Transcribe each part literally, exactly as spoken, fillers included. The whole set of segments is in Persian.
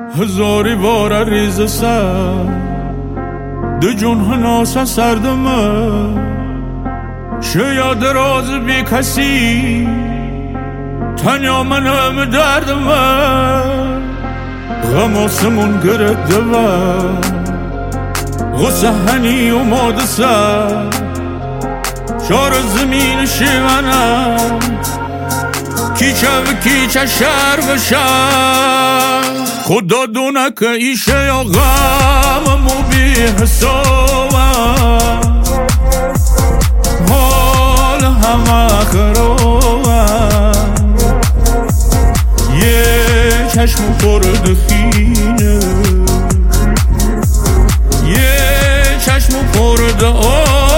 هزاری واره ریز سر ده جون هناسا سردمه شاید راز بی کسی تنیا منم دردمه غم آسمون گرده و غصه هنی و ماده سر شار زمین شیونم کیچه و کیچه شر و شر خدا دونه که ایشه یا غممو بی حسابم حال همه خرابم یه چشم خورد خینه یه چشم خورد آوم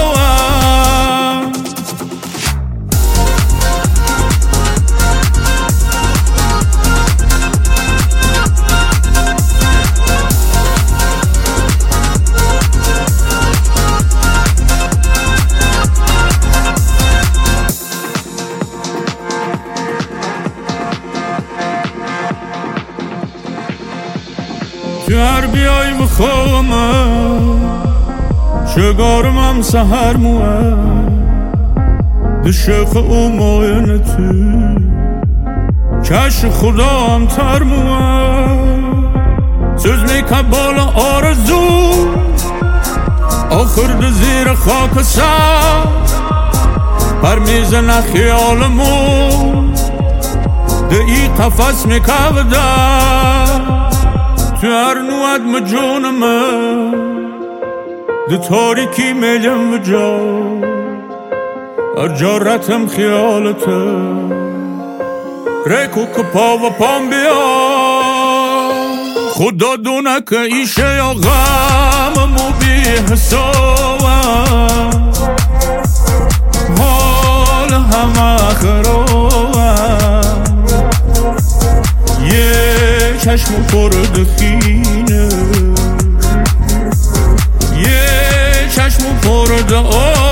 هر بیای بخوامم شگارم هم سهر موه ده شخ او ماینه تو چش خدا هم تر موه سوز میکن بالا آرزو آخر ده زیر خاک سر پر میزنه خیالمو ده ای قفص میکوده تو هر نوعد مجونمه ده تاریکی میلم و جا هر جارتم خیالته ریکو که پا و پام بیا خدا دونه که ایشه یا غممو بی حسابم حال همه خرابم یه چشم خورد خینه یه چشم خورد آه